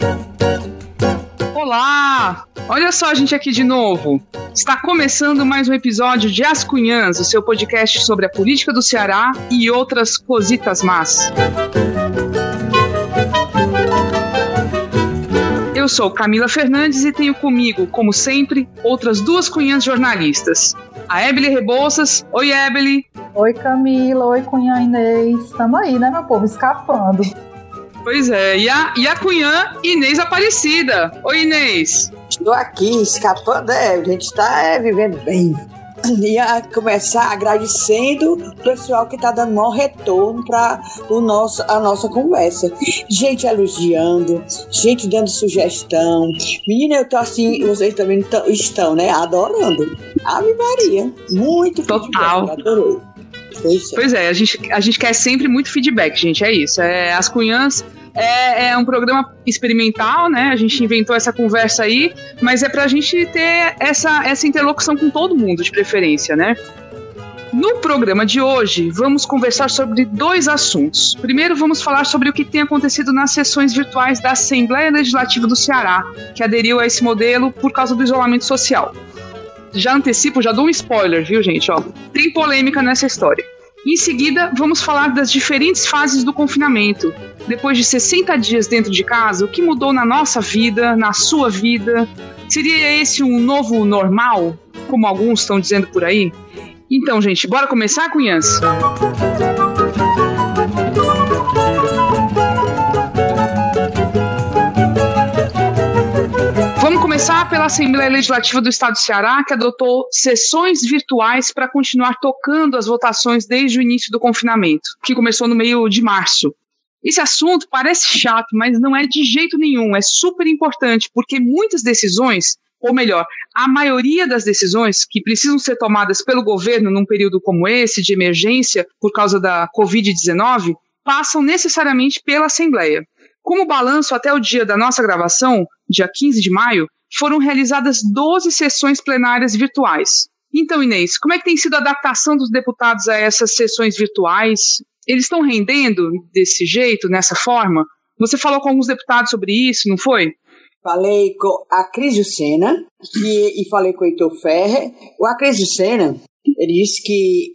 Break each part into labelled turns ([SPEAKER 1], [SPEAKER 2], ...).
[SPEAKER 1] Olá! Olha só a gente aqui de novo. Está começando mais um episódio de As Cunhãs, o seu podcast sobre a política do Ceará e outras cositas más. Eu sou Camila Fernandes e tenho comigo, como sempre, outras duas cunhãs jornalistas. A Ebeli Rebouças. Oi, Ebeli.
[SPEAKER 2] Oi, Camila. Oi, cunhã Inês. Estamos aí, né, meu povo? Escapando.
[SPEAKER 1] Pois é. E a cunhã Inês Aparecida. Oi, Inês.
[SPEAKER 3] Estou aqui, escapando, a gente está vivendo bem. Ia começar agradecendo o pessoal que está dando maior retorno para a nossa conversa. Gente elogiando, gente dando sugestão. Menina, eu tô assim, vocês também estão, né? Adorando. Ave Maria, muito
[SPEAKER 1] total.
[SPEAKER 3] Feedback, adorei.
[SPEAKER 1] Pois é, a gente quer sempre muito feedback, gente, é isso. As Cunhãs é um programa experimental, né? A gente inventou essa conversa aí, mas é pra gente ter essa interlocução com todo mundo, de preferência, né? No programa de hoje, vamos conversar sobre dois assuntos. Primeiro, vamos falar sobre o que tem acontecido nas sessões virtuais da Assembleia Legislativa do Ceará, que aderiu a esse modelo por causa do isolamento social. Já antecipo, já dou um spoiler, viu, gente? Ó, tem polêmica nessa história. Em seguida, vamos falar das diferentes fases do confinamento. Depois de 60 dias dentro de casa, o que mudou na nossa vida, na sua vida? Seria esse um novo normal, como alguns estão dizendo por aí? Então, gente, bora começar, cunhãs? Vamos começar pela Assembleia Legislativa do Estado do Ceará, que adotou sessões virtuais para continuar tocando as votações desde o início do confinamento, que começou no meio de março. Esse assunto parece chato, mas não é de jeito nenhum, é super importante, porque muitas decisões, ou melhor, a maioria das decisões que precisam ser tomadas pelo governo num período como esse, de emergência por causa da Covid-19, passam necessariamente pela Assembleia. Como balanço, até o dia da nossa gravação, dia 15 de maio, foram realizadas 12 sessões plenárias virtuais. Então, Inês, como é que tem sido a adaptação dos deputados a essas sessões virtuais? Eles estão rendendo desse jeito, nessa forma? Você falou com alguns deputados sobre isso, não foi?
[SPEAKER 3] Falei com a Cris Jucena e falei com o Heitor Ferrer. O Cris Jucena, ele disse que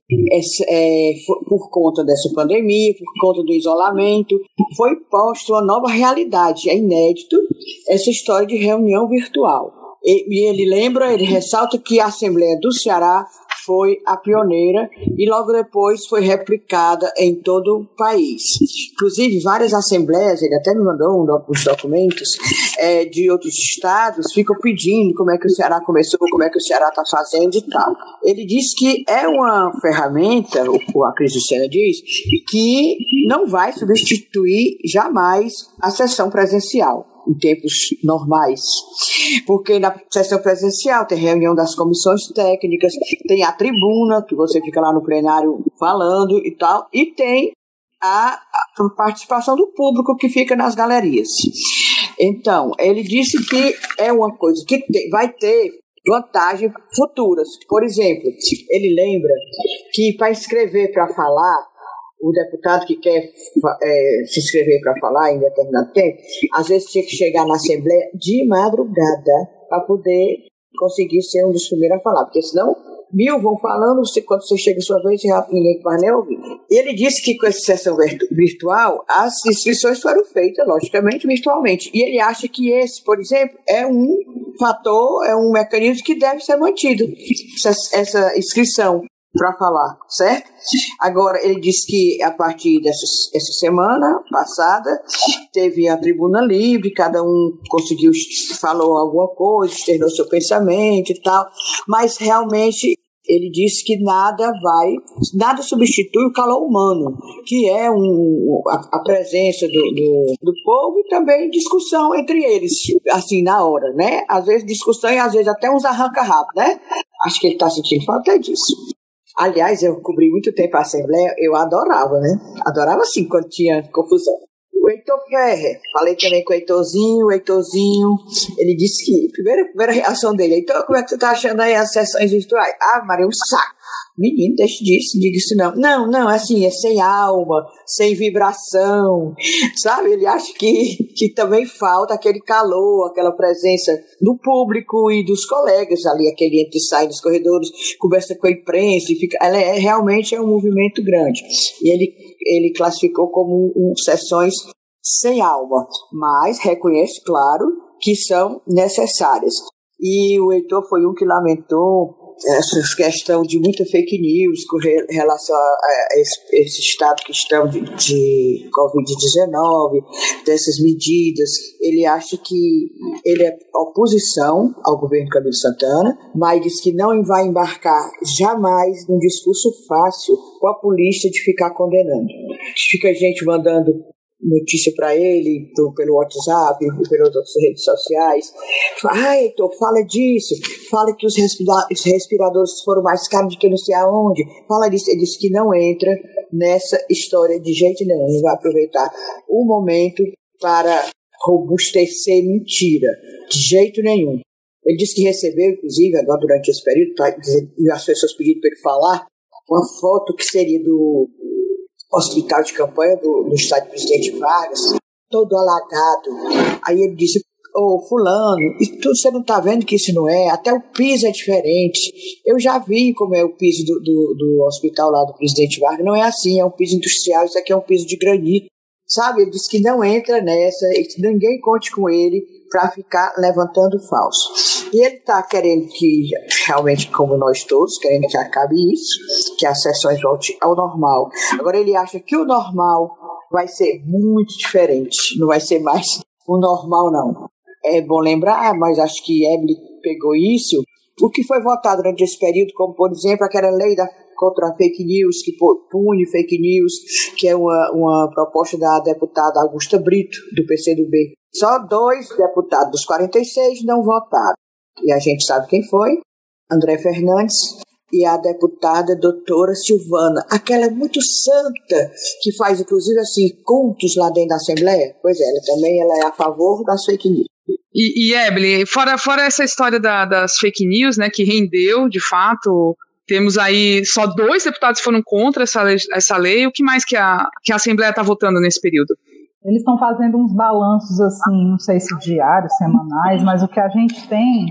[SPEAKER 3] por conta dessa pandemia, por conta do isolamento, foi posta uma nova realidade. É inédito essa história de reunião virtual. E ele ressalta que a Assembleia do Ceará foi a pioneira e logo depois foi replicada em todo o país. Inclusive, várias assembleias, ele até me mandou os documentos de outros estados, ficam pedindo como é que o Ceará começou, como é que o Ceará está fazendo e tal. Ele diz que é uma ferramenta, a Cris Jucena diz, que não vai substituir jamais a sessão presencial em tempos normais, porque na sessão presencial tem reunião das comissões técnicas, tem a tribuna, que você fica lá no plenário falando e tal, e tem a participação do público que fica nas galerias. Então, ele disse que é uma coisa que vai ter vantagens futuras. Por exemplo, ele lembra que para escrever para falar, o deputado que quer se inscrever para falar em determinado tempo, às vezes tinha que chegar na Assembleia de madrugada para poder conseguir ser um dos primeiros a falar, porque senão 1000 vão falando, quando você chega a sua vez, ninguém vai nem ouvir. Ele disse que com essa sessão virtual, as inscrições foram feitas, logicamente, virtualmente. E ele acha que esse, por exemplo, é um fator, é um mecanismo que deve ser mantido, essa inscrição para falar, certo? Agora, ele disse que a partir dessa semana passada teve a tribuna livre, cada um falou alguma coisa, externou seu pensamento e tal, mas realmente ele disse que nada substitui o calor humano, que é a presença do povo e também discussão entre eles, assim, na hora, né? Às vezes discussão e às vezes até uns arranca-rabo, né? Acho que ele está sentindo falta disso. Aliás, eu cobri muito tempo a Assembleia, eu adorava, né? Adorava, sim, quando tinha confusão. Heitor Ferrer, falei também com o Heitorzinho, ele disse que, primeira reação dele, Heitor, como é que você tá achando aí as sessões virtuais? Ah, Maria, um saco. Menino, deixa disso, diga isso não. Não, assim, é sem alma, sem vibração, sabe? Ele acha que também falta aquele calor, aquela presença do público e dos colegas ali, aquele entra e sai dos corredores, conversa com a imprensa, e fica, ela realmente é um movimento grande. E ele classificou como sessões sem alma, mas reconhece, claro, que são necessárias. E o Heitor foi um que lamentou essa questão de muita fake news com relação a esse estado que estão de Covid-19, dessas medidas. Ele acha que ele é oposição ao governo Camilo Santana, mas diz que não vai embarcar jamais num discurso fácil com a polícia de ficar condenando. Fica gente mandando notícia para ele pelo WhatsApp, pelas outras redes sociais. Heitor, fala disso, fala que os respiradores foram mais caros do que não sei aonde, fala disso. Ele disse que não entra nessa história de jeito nenhum, não vai aproveitar o momento para robustecer mentira, de jeito nenhum. Ele disse que recebeu, inclusive, agora durante esse período, e as pessoas pediram para ele falar, uma foto que seria do hospital de campanha do estádio Presidente Vargas, todo alagado. Aí ele disse, fulano, você não está vendo que isso não é? Até o piso é diferente. Eu já vi como é o piso do hospital lá do Presidente Vargas. Não é assim, é um piso industrial, isso aqui é um piso de granito. Sabe? Ele disse que não entra nessa, e que ninguém conte com ele para ficar levantando falso. E ele está querendo que, realmente, como nós todos, querendo que acabe isso, que as sessões voltem ao normal. Agora ele acha que o normal vai ser muito diferente, não vai ser mais o normal, não. É bom lembrar, mas acho que Emily pegou isso, o que foi votado durante esse período, como, por exemplo, aquela lei contra a fake news, que pune fake news, que é uma proposta da deputada Augusta Brito, do PCdoB. Só 2 deputados dos 46 não votaram. E a gente sabe quem foi, André Fernandes e a deputada doutora Silvana, aquela muito santa, que faz, inclusive, assim, cultos lá dentro da Assembleia. Pois é, ela é a favor das fake news.
[SPEAKER 1] E Ebele, fora essa história das fake news, né, que rendeu, de fato, temos aí só 2 deputados que foram contra essa lei. O que mais que a Assembleia está votando nesse período?
[SPEAKER 2] Eles estão fazendo uns balanços, assim, não sei se diários, semanais, mas o que a gente tem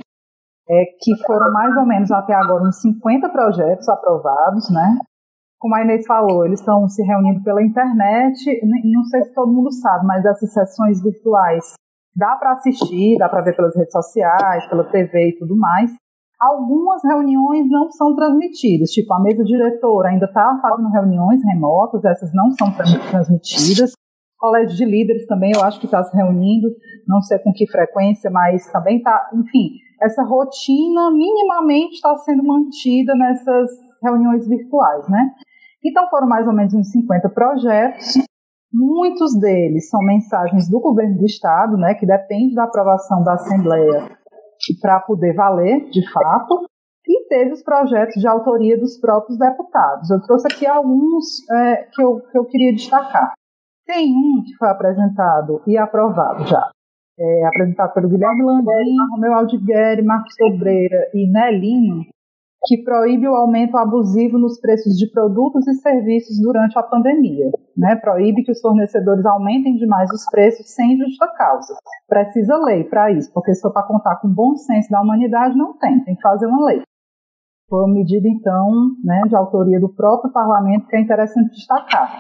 [SPEAKER 2] é que foram mais ou menos até agora uns 50 projetos aprovados, né? Como a Inês falou, eles estão se reunindo pela internet, e não sei se todo mundo sabe, mas essas sessões virtuais dá para assistir, dá para ver pelas redes sociais, pela TV e tudo mais. Algumas reuniões não são transmitidas, tipo a mesa diretora ainda está fazendo reuniões remotas, essas não são transmitidas. O colégio de líderes também eu acho que está se reunindo, não sei com que frequência, mas também está, enfim, essa rotina minimamente está sendo mantida nessas reuniões virtuais, né? Então foram mais ou menos uns 50 projetos, muitos deles são mensagens do governo do estado, né, que depende da aprovação da Assembleia para poder valer, de fato, e teve os projetos de autoria dos próprios deputados. Eu trouxe aqui alguns que eu queria destacar. Tem um que foi apresentado e aprovado já, apresentado pelo Guilherme Landim, Romeu Aldigueri, Marcos Sobreira e Nelinho, que proíbe o aumento abusivo nos preços de produtos e serviços durante a pandemia, né? Proíbe que os fornecedores aumentem demais os preços sem justa causa. Precisa lei para isso, porque se for para contar com o bom senso da humanidade, não tem que fazer uma lei. Foi uma medida, então, né, de autoria do próprio parlamento, que é interessante destacar.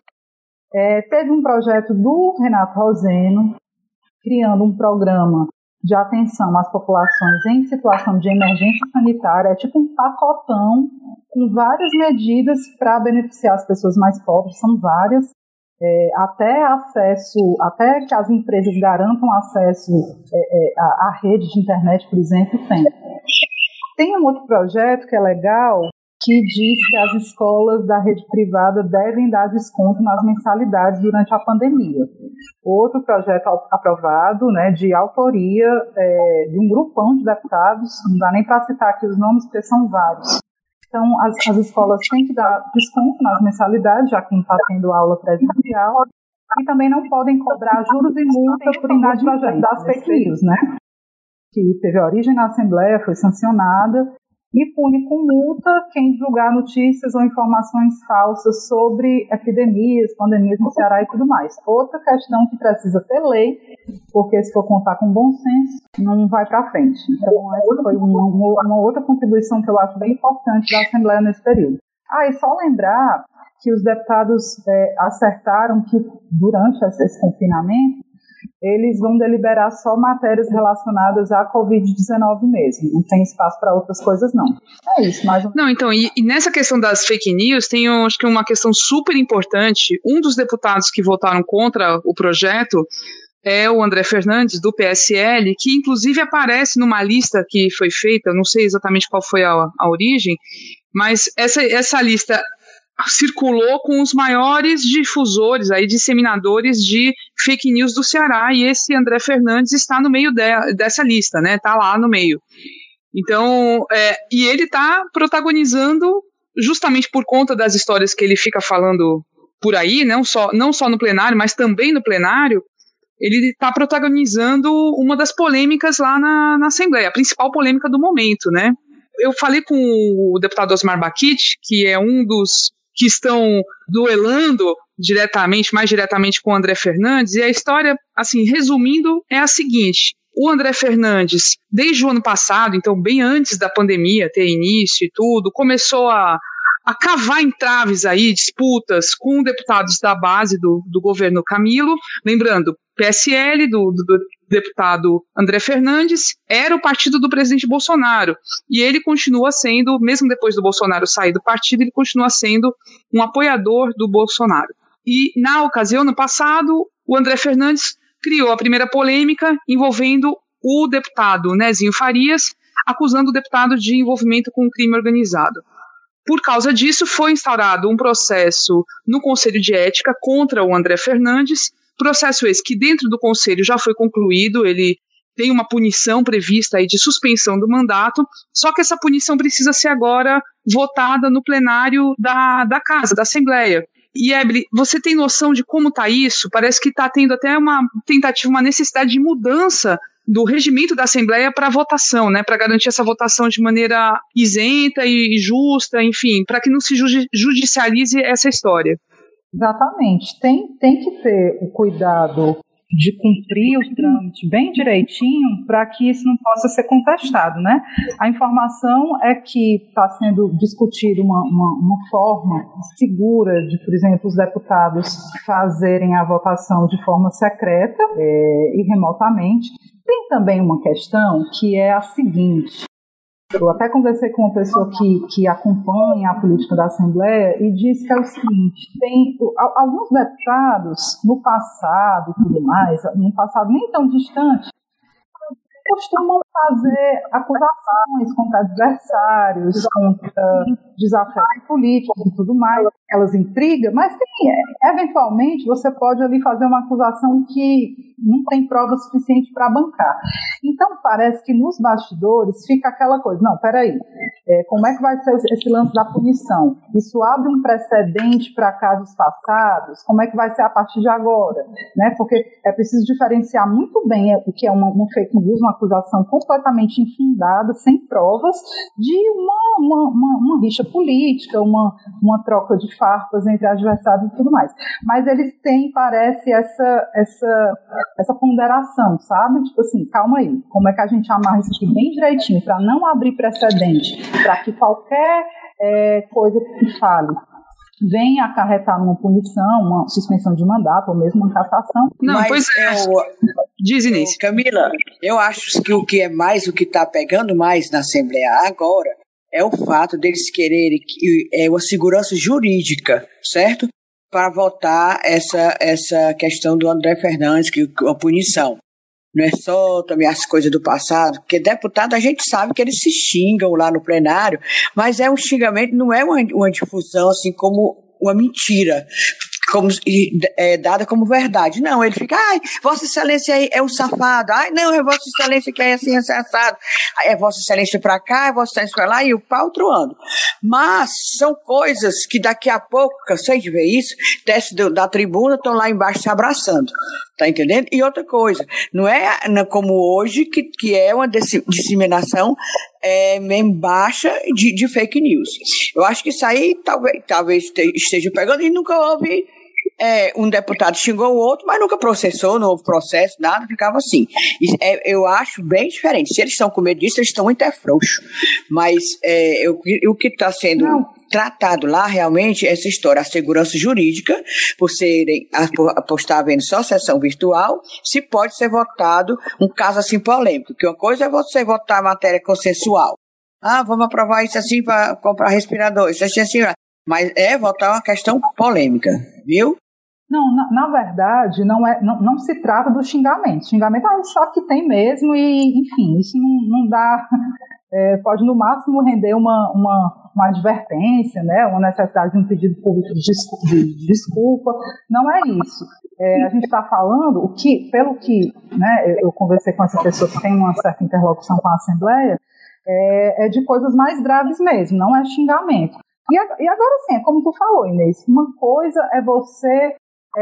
[SPEAKER 2] Teve um projeto do Renato Roseno, criando um programa de atenção às populações em situação de emergência sanitária, é tipo um pacotão com várias medidas para beneficiar as pessoas mais pobres, são várias, até que as empresas garantam acesso à rede de internet, por exemplo, tem. Tem um outro projeto que é legal, que diz que as escolas da rede privada devem dar desconto nas mensalidades durante a pandemia. Outro projeto aprovado, né, de autoria de um grupão de deputados, não dá nem para citar aqui os nomes, porque são vários. Então, as escolas têm que dar desconto nas mensalidades, já que não está tendo aula presencial, E também não podem cobrar juros e multa por inadimplência das fake news, né? Que teve origem na Assembleia, foi sancionada, e pune com multa quem divulgar notícias ou informações falsas sobre epidemias, pandemias no Ceará e tudo mais. Outra questão que precisa ter lei, porque se for contar com bom senso, não vai para frente. Então, essa foi uma outra contribuição que eu acho bem importante da Assembleia nesse período. E só lembrar que os deputados acertaram que, durante esse confinamento, eles vão deliberar só matérias relacionadas à Covid-19 mesmo. Não tem espaço para outras coisas, não. É isso, mais
[SPEAKER 1] Não, então, e nessa questão das fake news, tem, acho que uma questão super importante. Um dos deputados que votaram contra o projeto é o André Fernandes, do PSL, que inclusive aparece numa lista que foi feita, não sei exatamente qual foi a origem, mas essa lista circulou com os maiores difusores, disseminadores de fake news do Ceará, e esse André Fernandes está no meio dessa lista, né? Está lá no meio. Então, e ele está protagonizando, justamente por conta das histórias que ele fica falando por aí, não só no plenário, mas também no plenário, ele está protagonizando uma das polêmicas lá na Assembleia, a principal polêmica do momento, né? Eu falei com o deputado Osmar Baquite, que é um dos que estão duelando mais diretamente com o André Fernandes, e a história, assim, resumindo, é a seguinte: o André Fernandes, desde o ano passado, então bem antes da pandemia ter início e tudo, começou a cavar entraves aí, disputas com deputados da base do governo Camilo, lembrando, PSL, do deputado André Fernandes, era o partido do presidente Bolsonaro, e ele continua sendo, mesmo depois do Bolsonaro sair do partido, ele continua sendo um apoiador do Bolsonaro. E, na ocasião, no passado, o André Fernandes criou a primeira polêmica envolvendo o deputado Nezinho Farias, acusando o deputado de envolvimento com crime organizado. Por causa disso, foi instaurado um processo no Conselho de Ética contra o André Fernandes, processo esse que dentro do Conselho já foi concluído, ele tem uma punição prevista aí de suspensão do mandato, só que essa punição precisa ser agora votada no plenário da Casa, da Assembleia. E, Ebele, você tem noção de como está isso? Parece que está tendo até uma tentativa, uma necessidade de mudança do regimento da Assembleia para votação, né, para garantir essa votação de maneira isenta e justa, enfim, para que não se judicialize essa história.
[SPEAKER 2] Exatamente. Tem que ter o cuidado de cumprir os trâmites bem direitinho para que isso não possa ser contestado, né? A informação é que está sendo discutida uma forma segura de, por exemplo, os deputados fazerem a votação de forma secreta e remotamente. Tem também uma questão que é a seguinte: eu até conversei com uma pessoa que acompanha a política da Assembleia e disse que é o seguinte: tem alguns deputados no passado e tudo mais, num passado nem tão distante, costumam fazer acusações contra adversários, contra desafios políticos e tudo mais, aquelas intrigas, mas eventualmente você pode ali fazer uma acusação que não tem prova suficiente para bancar. Então parece que nos bastidores fica aquela coisa: não, peraí, como é que vai ser esse lance da punição? Isso abre um precedente para casos passados? Como é que vai ser a partir de agora? Né? Porque é preciso diferenciar muito bem o que é uma fake news, uma acusação completamente infundada, sem provas, de uma rixa política, uma troca de farpas entre adversários e tudo mais. Mas eles têm, parece, essa ponderação, sabe? Tipo assim, calma aí, como é que a gente amarra isso aqui bem direitinho para não abrir precedente, para que qualquer coisa que fale venha acarretar uma punição, uma suspensão de mandato ou mesmo uma cassação.
[SPEAKER 1] Não, mas pois diz, Inês.
[SPEAKER 3] Camila, eu acho que o que está pegando mais na Assembleia agora é o fato deles quererem uma segurança jurídica, certo? Para votar essa questão do André Fernandes, a punição. Não é só também as coisas do passado, porque deputado a gente sabe que eles se xingam lá no plenário, mas é um xingamento, não é uma difusão assim como uma mentira. dada como verdade. Não, ele fica, Vossa Excelência aí é um safado, não, é Vossa Excelência que é assim, assado, é Vossa Excelência pra cá, é Vossa Excelência pra lá, e o pau troando. Mas são coisas que daqui a pouco, cansei de ver isso, desce da tribuna, estão lá embaixo se abraçando, tá entendendo? E outra coisa, não é como hoje, que é uma disseminação mesmo baixa de fake news. Eu acho que isso aí talvez esteja pegando, e nunca houve um deputado xingou o outro, mas nunca processou, não houve processo, nada, ficava assim. Eu acho bem diferente. Se eles estão com medo disso, eles estão muito frouxos. Mas o que está sendo tratado lá, realmente, essa história, a segurança jurídica, por estar havendo só sessão virtual, se pode ser votado um caso assim polêmico, que uma coisa é você votar matéria consensual. Vamos aprovar isso assim para comprar respirador, isso assim, mas votar uma questão polêmica, viu?
[SPEAKER 2] Não, na verdade, não se trata do xingamento. Xingamento é um choque que tem mesmo e, enfim, isso não dá... pode, no máximo, render uma advertência, né, uma necessidade de um pedido público de desculpa. Não é isso. A gente está falando, pelo que né, eu conversei com essa pessoa que tem uma certa interlocução com a Assembleia, é de coisas mais graves mesmo, não é xingamento. E agora sim, é como tu falou, Inês, uma coisa é você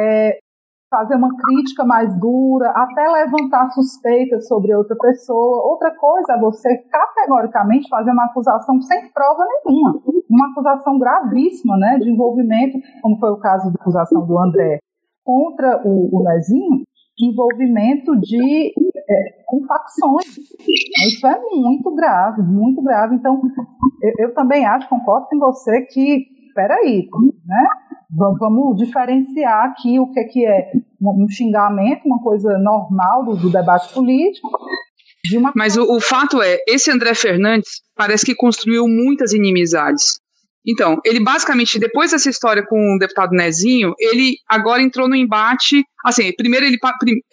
[SPEAKER 2] fazer uma crítica mais dura, até levantar suspeitas sobre outra pessoa. Outra coisa é você categoricamente fazer uma acusação sem prova nenhuma, uma acusação gravíssima, né, de envolvimento, como foi o caso da acusação do André contra o Nezinho, envolvimento com facções. Isso é muito grave, muito grave. Então, eu também concordo com você que, peraí, né? Vamos diferenciar aqui o que é um xingamento, uma coisa normal do debate político.
[SPEAKER 1] Mas o fato é, esse André Fernandes parece que construiu muitas inimizades. Então, ele basicamente, depois dessa história com o deputado Nezinho, ele agora entrou no embate, assim, primeiro ele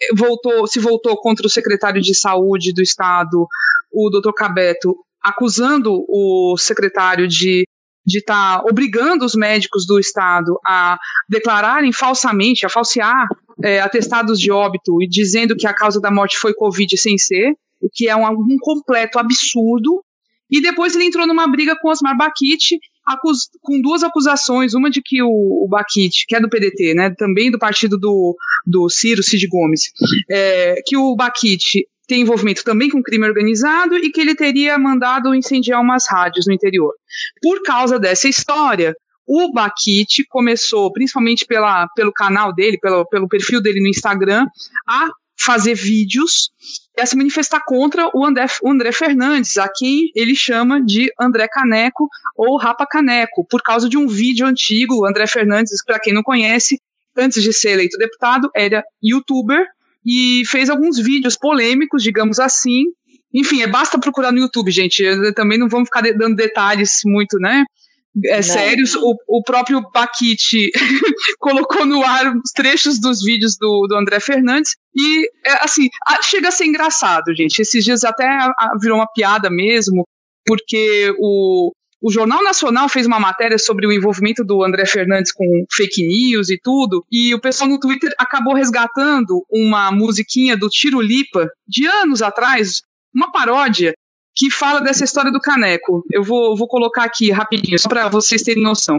[SPEAKER 1] se voltou contra o secretário de saúde do estado, o Dr. Cabeto, acusando o secretário de estar obrigando os médicos do estado a declararem falsamente, a falsear atestados de óbito e dizendo que a causa da morte foi Covid sem ser, o que é um completo absurdo. E depois ele entrou numa briga com Osmar Baquite, com duas acusações, uma de que o Baquite, que é do PDT, né, também do partido do Cid Gomes, que o Baquite tem envolvimento também com crime organizado e que ele teria mandado incendiar umas rádios no interior. Por causa dessa história, o Baquite começou, principalmente pelo canal dele, pelo perfil dele no Instagram, a fazer vídeos e a se manifestar contra o André Fernandes, a quem ele chama de André Caneco ou Rapa Caneco, por causa de um vídeo antigo. O André Fernandes, para quem não conhece, antes de ser eleito deputado, era youtuber e fez alguns vídeos polêmicos, digamos assim. Enfim, basta procurar no YouTube, gente. Também não vamos ficar dando detalhes muito, né? Sérios. O próprio Baquite colocou no ar os trechos dos vídeos do André Fernandes e, assim, chega a ser engraçado, gente. Esses dias até virou uma piada mesmo, porque o Jornal Nacional fez uma matéria sobre o envolvimento do André Fernandes com fake news e tudo, e o pessoal no Twitter acabou resgatando uma musiquinha do Tiro Lipa, de anos atrás, uma paródia, que fala dessa história do caneco. Eu vou colocar aqui rapidinho, só para vocês terem noção.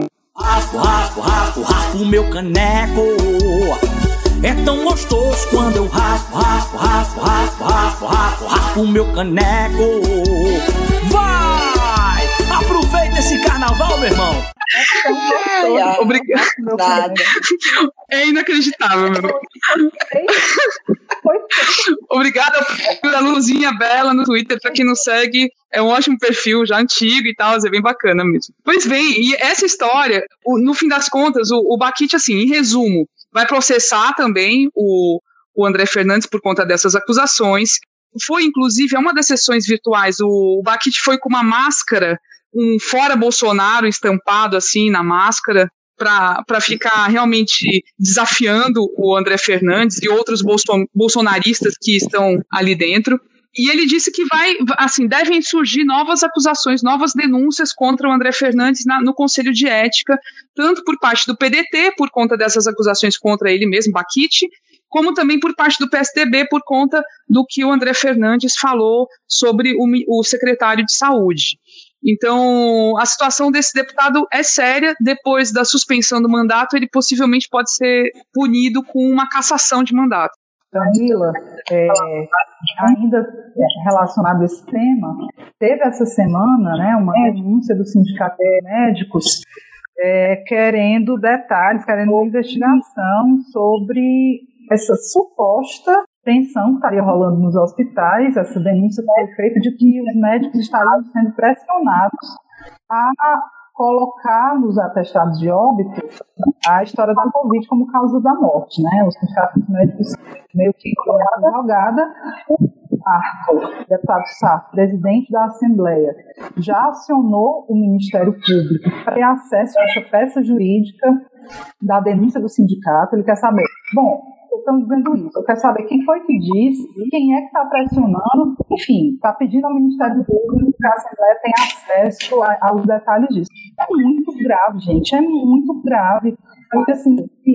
[SPEAKER 4] Raspo o meu caneco. É tão gostoso quando eu raspo o meu caneco. Vai! Aproveita esse carnaval, meu irmão.
[SPEAKER 1] Obrigado. É inacreditável, meu irmão. Obrigada pela luzinha bela no Twitter, pra quem não segue, é um ótimo perfil, já antigo e tal, é bem bacana mesmo. Pois bem, e essa história, no fim das contas, o Baquite, assim, em resumo, vai processar também o André Fernandes por conta dessas acusações. Foi, inclusive, a uma das sessões virtuais, o Baquite foi com uma máscara, um fora Bolsonaro estampado assim na máscara, para ficar realmente desafiando o André Fernandes e outros bolsonaristas que estão ali dentro. E ele disse que devem surgir novas acusações, novas denúncias contra o André Fernandes no Conselho de Ética, tanto por parte do PDT, por conta dessas acusações contra ele mesmo, Baquite, como também por parte do PSDB, por conta do que o André Fernandes falou sobre o secretário de Saúde. Então, a situação desse deputado é séria. Depois da suspensão do mandato, ele possivelmente pode ser punido com uma cassação de mandato.
[SPEAKER 2] Camila, ainda relacionado a esse tema, teve essa semana, né, uma denúncia do Sindicato de Médicos querendo detalhes, querendo uma investigação sobre essa suposta tensão que estaria rolando nos hospitais. Essa denúncia foi feita de que os médicos estariam sendo pressionados a colocar nos atestados de óbito a história da Covid como causa da morte, né? Os sindicatos médicos meio que com essa jogada. Arthur, deputado Sá, presidente da Assembleia, já acionou o Ministério Público para ter acesso a essa peça jurídica da denúncia do sindicato. Ele quer saber, estamos vendo isso, eu quero saber quem foi que disse, quem é que está pressionando, enfim, está pedindo ao Ministério Público que a Assembleia tenha acesso aos detalhes disso. É muito grave, gente, é muito grave, porque assim,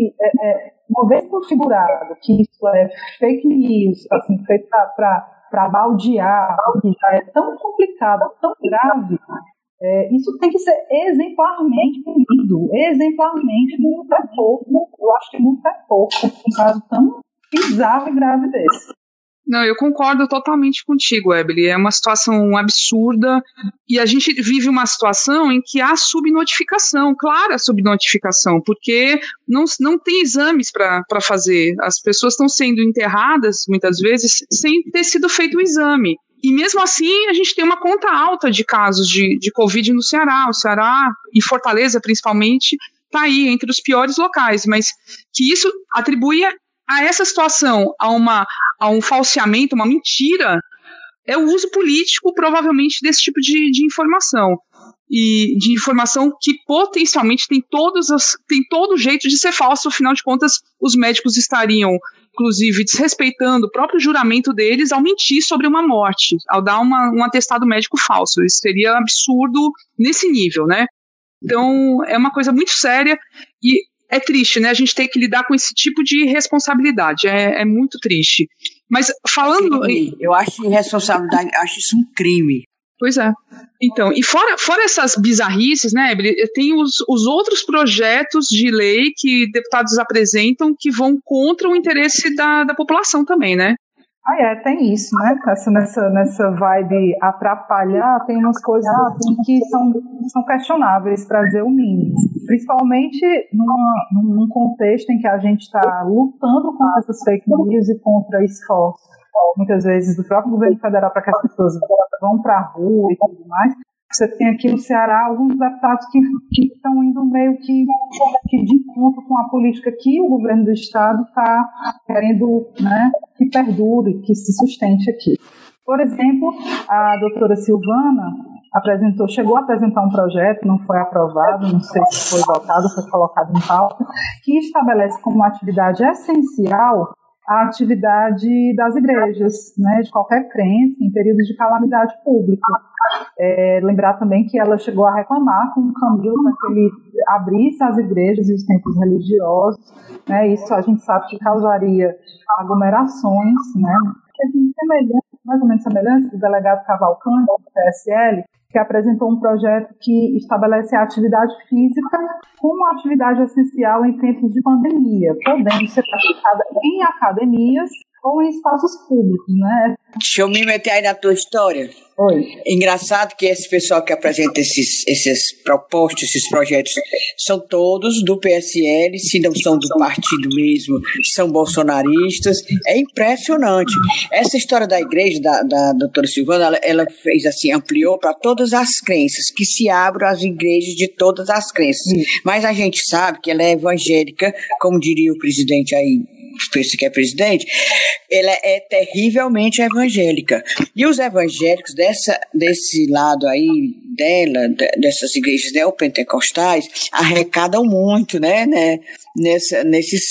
[SPEAKER 2] uma vez configurado que isso é fake news, assim, feito para baldear, que já é tão complicado, tão grave, isso tem que ser exemplarmente punido, muito é pouco, eu acho que muito é pouco, um caso tão bizarro e grave desse.
[SPEAKER 1] Não, eu concordo totalmente contigo, Ebeli, é uma situação absurda, e a gente vive uma situação em que há subnotificação, clara subnotificação, porque não tem exames para fazer, as pessoas estão sendo enterradas, muitas vezes, sem ter sido feito o exame. E mesmo assim, a gente tem uma conta alta de casos de Covid no Ceará. O Ceará, e Fortaleza principalmente, está aí entre os piores locais, mas que isso atribui a essa situação, a um falseamento, uma mentira, é o uso político, provavelmente, desse tipo de informação. E de informação que potencialmente tem todo o jeito de ser falso. Afinal de contas, os médicos estariam, inclusive, desrespeitando o próprio juramento deles ao mentir sobre uma morte, ao dar um atestado médico falso. Isso seria absurdo nesse nível, né? Então, é uma coisa muito séria e é triste, né? A gente tem que lidar com esse tipo de responsabilidade. É muito triste. Mas falando...
[SPEAKER 3] Eu acho irresponsabilidade, acho isso um crime.
[SPEAKER 1] Pois é. Então, e fora essas bizarrices, né, tem os outros projetos de lei que deputados apresentam que vão contra o interesse da população também, né?
[SPEAKER 2] Tem isso, né? Nessa vibe atrapalhar, tem umas coisas assim que são questionáveis, para dizer o mínimo. Principalmente num contexto em que a gente está lutando contra essas fake news e contra esforços, muitas vezes, do próprio governo federal para que as pessoas vão para a rua e tudo mais. Você tem aqui no Ceará alguns deputados que estão indo meio que de encontro com a política que o governo do estado está querendo, né, que perdure, que se sustente aqui. Por exemplo, a doutora Silvana chegou a apresentar um projeto, não foi aprovado, não sei se foi votado, foi colocado em pauta, que estabelece como atividade essencial a atividade das igrejas, né, de qualquer crença, em períodos de calamidade pública. Lembrar também que ela chegou a reclamar com o Camilo para que ele abrisse as igrejas e os templos religiosos, né, isso a gente sabe que causaria aglomerações, né, mais ou menos semelhante do delegado Cavalcante, do PSL, que apresentou um projeto que estabelece a atividade física como atividade essencial em tempos de pandemia, podendo ser praticada em academias ou em espaços públicos, né?
[SPEAKER 3] Deixa eu me meter aí na tua história.
[SPEAKER 2] Oi.
[SPEAKER 3] Engraçado que esse pessoal que apresenta esses propostas, esses projetos, são todos do PSL, se não são do partido mesmo, são bolsonaristas. É impressionante. Essa história da igreja, da doutora Silvana, ela fez assim, ampliou para todas as crenças, que se abram as igrejas de todas as crenças. Mas a gente sabe que ela é evangélica, como diria o presidente aí, pensa que é presidente, ela é terrivelmente evangélica. E os evangélicos desse lado aí dela, dessas igrejas neopentecostais, arrecadam muito, né, nesses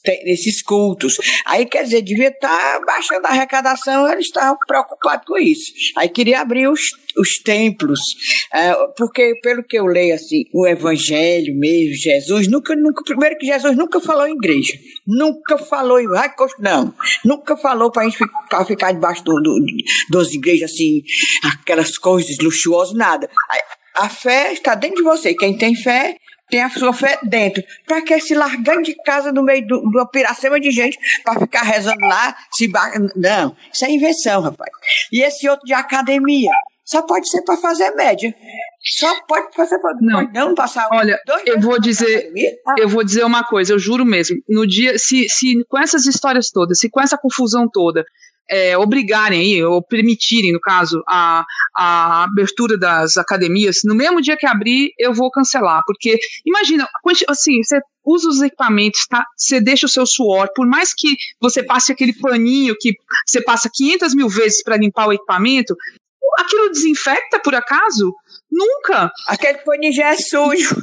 [SPEAKER 3] nesses cultos. Aí, quer dizer, devia estar baixando a arrecadação, eles estavam preocupados com isso. Aí queria abrir os templos, porque, pelo que eu leio, assim, o evangelho mesmo, Jesus, primeiro que Jesus nunca falou em igreja, nunca falou em nunca falou pra gente ficar debaixo das igrejas, assim, aquelas coisas luxuosas, nada. A fé está dentro de você, quem tem fé, tem a sua fé dentro. Pra que se largar de casa no meio de uma piracema de gente pra ficar rezando lá? Não, isso é invenção, rapaz. E esse outro de academia, só pode ser pra fazer média. Só pode fazer pra não passar.
[SPEAKER 1] Olha, eu vou dizer uma coisa, eu juro mesmo. No dia, se com essas histórias todas, se com essa confusão toda, obrigarem aí, ou permitirem, no caso, a abertura das academias, no mesmo dia que abrir, eu vou cancelar, porque, imagina, assim, você usa os equipamentos, tá? Você deixa o seu suor, por mais que você passe aquele paninho que você passa 500 mil vezes para limpar o equipamento, aquilo desinfecta, por acaso? Nunca.
[SPEAKER 3] Aquele paninho já é sujo.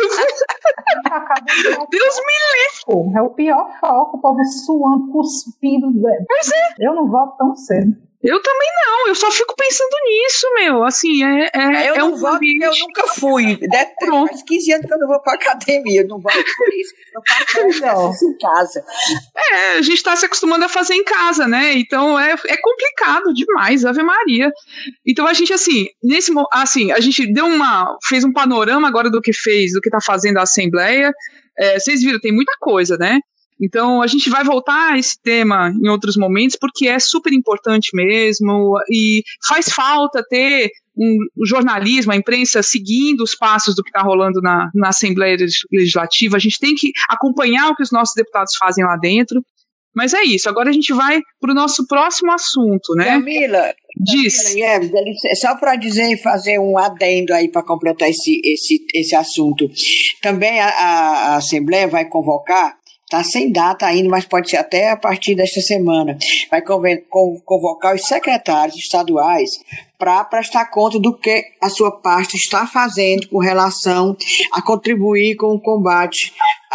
[SPEAKER 1] Deus me livre.
[SPEAKER 2] É o pior foco, o povo suando, cuspindo.
[SPEAKER 1] Pois é.
[SPEAKER 2] Eu não volto tão cedo.
[SPEAKER 1] Eu também não, eu só fico pensando nisso, meu, assim,
[SPEAKER 3] eu não volto porque eu nunca fui, faz 15 anos que eu não vou pra academia, eu não volto por isso, eu faço exercício em casa.
[SPEAKER 1] A gente tá se acostumando a fazer em casa, né, então é complicado demais, Ave Maria. Então a gente, assim, a gente fez um panorama agora do que tá fazendo a Assembleia, vocês viram, tem muita coisa, né. Então, a gente vai voltar a esse tema em outros momentos, porque é super importante mesmo, e faz falta ter o jornalismo, a imprensa seguindo os passos do que está rolando na Assembleia Legislativa. A gente tem que acompanhar o que os nossos deputados fazem lá dentro, mas é isso. Agora a gente vai para o nosso próximo assunto, né?
[SPEAKER 3] Camila, só para fazer um adendo aí para completar esse assunto. Também a Assembleia vai convocar. Está sem data ainda, mas pode ser até a partir desta semana. Vai convocar os secretários estaduais para prestar conta do que a sua parte está fazendo com relação a contribuir com o combate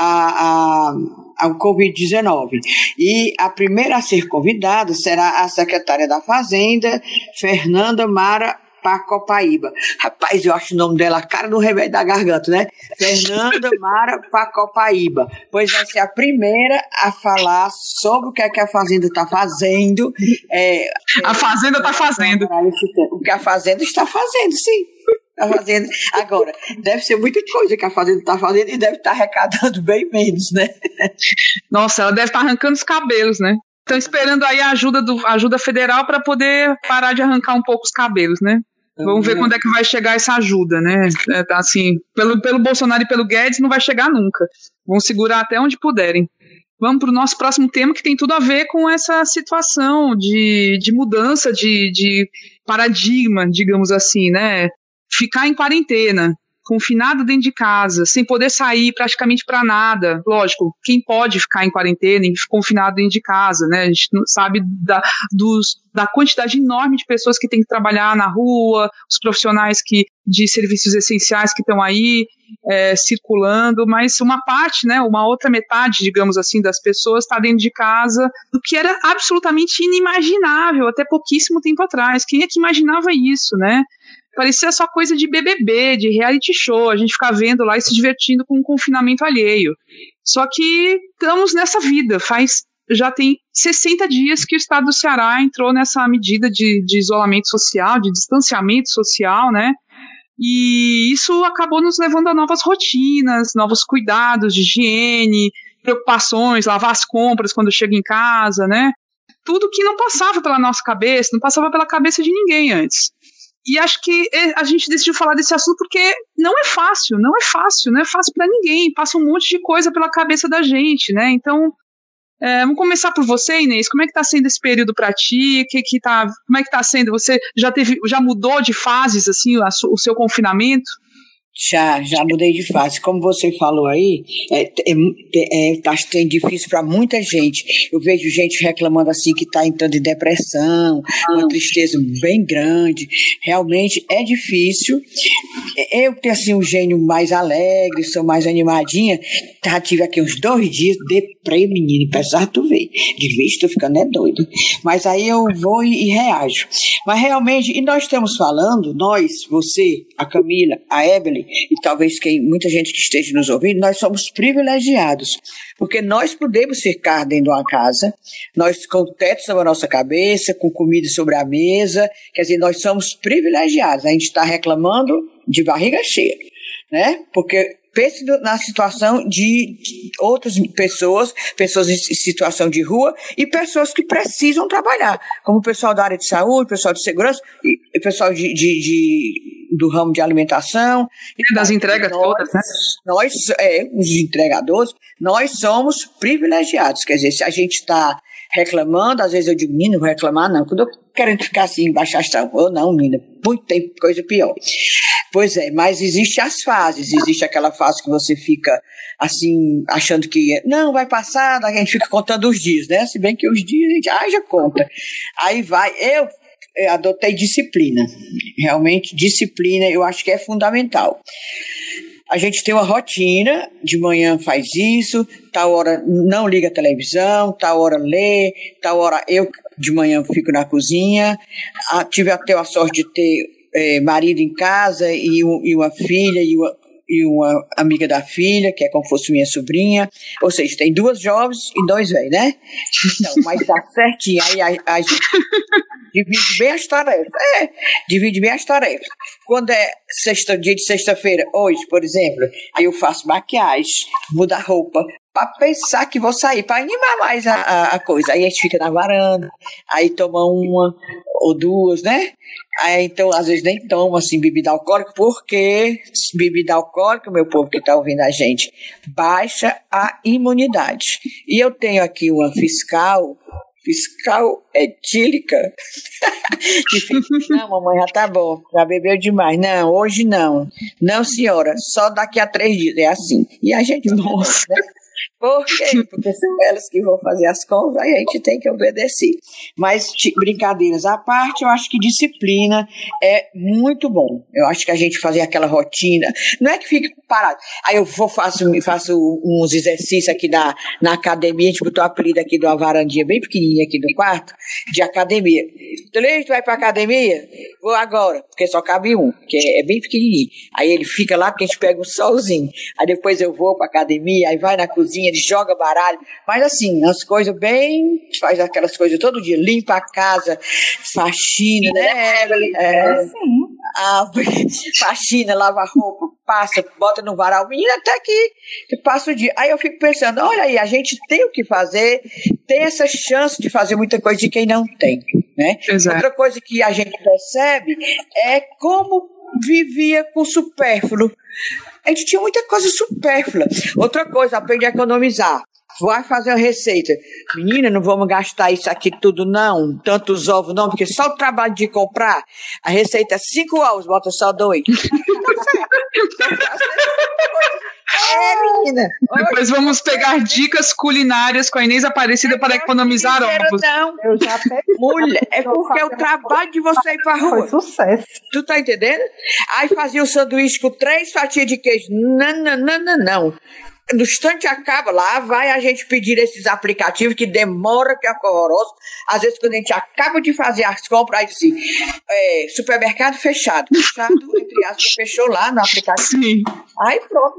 [SPEAKER 3] ao Covid-19. E a primeira a ser convidada será a secretária da Fazenda, Fernanda Mara Pacopaíba. Rapaz, eu acho o nome dela a cara do remédio da garganta, né? Fernanda Mara Pacopaíba. Pois vai ser a primeira a falar sobre o que é que a Fazenda está fazendo.
[SPEAKER 1] A Fazenda está fazendo.
[SPEAKER 3] O que a Fazenda está fazendo, sim. A Fazenda. Agora, deve ser muita coisa que a Fazenda está fazendo e deve estar arrecadando bem menos, né?
[SPEAKER 1] Nossa, ela deve estar arrancando os cabelos, né? Estão esperando aí a ajuda federal para poder parar de arrancar um pouco os cabelos, né? Vamos ver quando é que vai chegar essa ajuda, né? Assim, pelo Bolsonaro e pelo Guedes não vai chegar nunca. Vão segurar até onde puderem. Vamos para o nosso próximo tema, que tem tudo a ver com essa situação de mudança de paradigma, digamos assim, né? Ficar em quarentena, confinado dentro de casa, sem poder sair praticamente para nada. Lógico, quem pode ficar em quarentena e confinado dentro de casa, né? A gente não sabe da quantidade enorme de pessoas que têm que trabalhar na rua, os profissionais de serviços essenciais que estão aí circulando, mas uma parte, né, uma outra metade, digamos assim, das pessoas está dentro de casa, o que era absolutamente inimaginável até pouquíssimo tempo atrás. Quem é que imaginava isso, né? Parecia só coisa de BBB, de reality show, a gente ficar vendo lá e se divertindo com um confinamento alheio. Só que estamos nessa vida, já tem 60 dias que o estado do Ceará entrou nessa medida de isolamento social, de distanciamento social, né? E isso acabou nos levando a novas rotinas, novos cuidados de higiene, preocupações, lavar as compras quando chega em casa, né? Tudo que não passava pela nossa cabeça, não passava pela cabeça de ninguém antes. E acho que a gente decidiu falar desse assunto porque não é fácil para ninguém, passa um monte de coisa pela cabeça da gente, né? Então, vamos começar por você, Inês. Como é que está sendo esse período para ti? Como é que está sendo? Você já mudou de fases, assim, o seu confinamento?
[SPEAKER 3] Já mudei de fase. Como você falou aí, tá sendo difícil para muita gente. Eu vejo gente reclamando assim que está entrando em depressão, uma tristeza bem grande. Realmente é difícil. Eu tenho assim um gênio mais alegre, sou mais animadinha. Tive aqui uns 2 dias deprê, menino, apesar de tu ver. De vez estou ficando doido. Mas aí eu vou e reajo. Mas realmente, e nós estamos falando, nós, você, a Camila, a Evelyn, e talvez muita gente que esteja nos ouvindo, nós somos privilegiados, porque nós podemos ficar dentro de uma casa, nós com o teto sobre a nossa cabeça, com comida sobre a mesa, quer dizer, nós somos privilegiados, a gente está reclamando de barriga cheia, né? Porque pense na situação de outras pessoas em situação de rua e pessoas que precisam trabalhar, como o pessoal da área de saúde, pessoal de segurança e o pessoal do ramo de alimentação.
[SPEAKER 1] E das entregas todas, né?
[SPEAKER 3] Nós, os entregadores, nós somos privilegiados, quer dizer, se a gente está reclamando, às vezes eu digo, menina, não vou reclamar não, quando eu querendo ficar assim, embaixo astral, ou não, menina, muito tempo, coisa pior. Pois é, mas existem as fases, existe aquela fase que você fica assim, achando que não, vai passar, a gente fica contando os dias, né, se bem que os dias a gente já conta, aí vai, eu adotei disciplina, realmente disciplina eu acho que é fundamental. A gente tem uma rotina, de manhã faz isso, tal hora não liga a televisão, tal hora lê, tal hora eu de manhã fico na cozinha. Tive até a sorte de ter marido em casa e uma filha e uma amiga da filha, que é como se fosse minha sobrinha. Ou seja, tem 2 jovens e 2 velhos, né? Então, mas dá certinho. Aí a gente divide bem as tarefas. Divide bem as tarefas. Quando é dia de sexta-feira, hoje, por exemplo, aí eu faço maquiagem, mudo a roupa, para pensar que vou sair, para animar mais a coisa. Aí a gente fica na varanda, aí toma 1 ou 2, né? Aí, então, às vezes nem toma, assim, bebida alcoólica, porque bebida alcoólica, meu povo que está ouvindo a gente, baixa a imunidade. E eu tenho aqui uma fiscal etílica, que fica, não, mamãe, já tá bom, já bebeu demais. Não, hoje não. Não, senhora, só daqui a 3 dias, é assim. E a gente, nossa, né? Por quê? Porque são elas que vão fazer as compras, aí a gente tem que obedecer. Mas, brincadeiras à parte, eu acho que disciplina é muito bom. Eu acho que a gente fazer aquela rotina, não é que fique parado. Aí eu faço uns exercícios aqui na academia, a gente botou o apelido aqui de uma varandinha bem pequenininha aqui do quarto, de academia. Tu vai pra academia? Vou agora, porque só cabe um, que é bem pequenininho. Aí ele fica lá, porque a gente pega um solzinho. Aí depois eu vou pra academia, aí vai na cozinha, ele joga baralho, mas assim, as coisas bem, faz aquelas coisas todo dia, limpa a casa, faxina, né, Evelyn? Faxina, lava roupa, passa, bota no varal, menina, até que passa o dia. Aí eu fico pensando, olha aí, a gente tem o que fazer, tem essa chance de fazer muita coisa de quem não tem, né? Exato. Outra coisa que a gente percebe é como vivia com supérfluo. A gente tinha muita coisa supérflua. Outra coisa, aprende a economizar. Vai fazer uma receita. Menina, não vamos gastar isso aqui tudo não, tantos ovos não, porque só o trabalho de comprar, a receita é 5 ovos, bota só 2. Menina.
[SPEAKER 1] Depois vamos pegar dicas culinárias com a Inês Aparecida para economizar ovos.
[SPEAKER 3] Não. Eu já peguei. Mulher, é porque é o trabalho de você ir pra rua.
[SPEAKER 2] Foi sucesso.
[SPEAKER 3] Tu tá entendendo? Aí fazia o sanduíche com 3 fatias de queijo. Não. No instante acaba, lá vai a gente pedir esses aplicativos que demora, que é horroroso. Às vezes, quando a gente acaba de fazer as compras, aí assim, supermercado fechado, entre aspas, fechou lá no aplicativo. Sim. Aí pronto,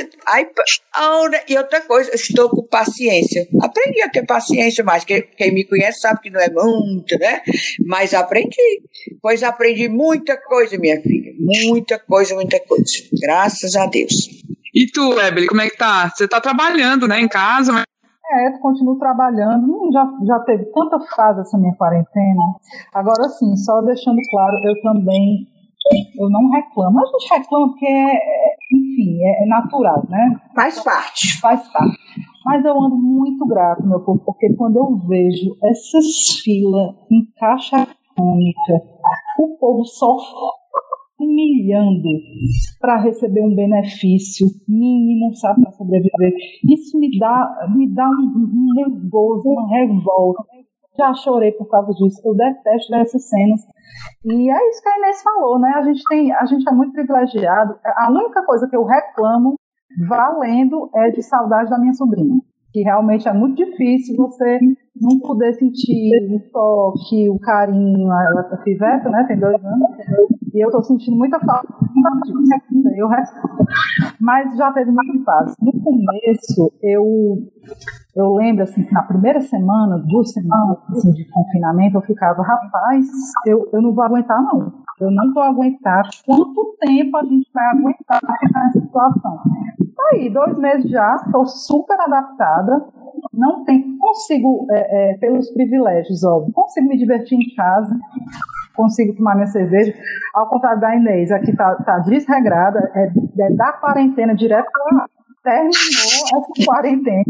[SPEAKER 3] e outra coisa, eu estou com paciência. Aprendi a ter paciência mais, quem me conhece sabe que não é muito, né? Mas aprendi. Pois aprendi muita coisa, minha filha. Muita coisa. Graças a Deus.
[SPEAKER 1] E tu, Evelyn, como é que tá? Você tá trabalhando, né, em casa? Mas...
[SPEAKER 2] continuo trabalhando. Já teve tanta fase essa minha quarentena. Agora, sim, só deixando claro, eu não reclamo. A gente reclama porque, enfim, é natural, né?
[SPEAKER 3] Faz parte.
[SPEAKER 2] Mas eu ando muito grato, meu povo, porque quando eu vejo essas filas em caixa única, o povo só humilhando para receber um benefício mínimo, sabe, para sobreviver. Isso me dá um nervoso, uma revolta. Já chorei por causa disso. Eu detesto essas cenas. E é isso que a Inês falou, né? A gente é muito privilegiado. A única coisa que eu reclamo valendo é de saudade da minha sobrinha. Que realmente é muito difícil você não poder sentir o toque, o carinho. Ela é piveta, né? Tem 2 anos. E eu estou sentindo muita falta disso. Mas já teve muita fase. No começo, eu lembro, assim, que na primeira semana, 2 semanas assim, de confinamento, eu ficava, rapaz, eu não vou aguentar, não. Eu não vou aguentar. Quanto tempo a gente vai aguentar ficar nessa situação? Aí, 2 meses já, estou super adaptada, não consigo, pelos privilégios, óbvio, consigo me divertir em casa, consigo tomar minha cerveja, ao contrário da Inês, aqui tá desregrada, é da quarentena direto para terminou essa quarentena.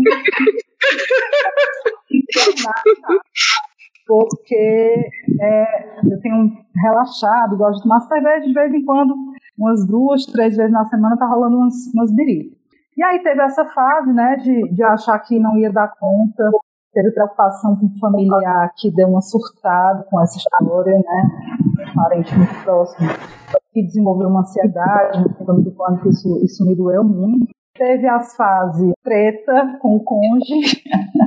[SPEAKER 2] Porque eu tenho relaxado, gosto de tomar cerveja de vez em quando, umas 2, 3 vezes na semana tá rolando umas biricas. E aí teve essa fase, né, de achar que não ia dar conta, teve preocupação com o familiar que deu uma surtada com essa história, né, um parente muito próximo, que desenvolveu uma ansiedade, no do plano que isso me doeu muito. Teve as fases treta com o cônjuge.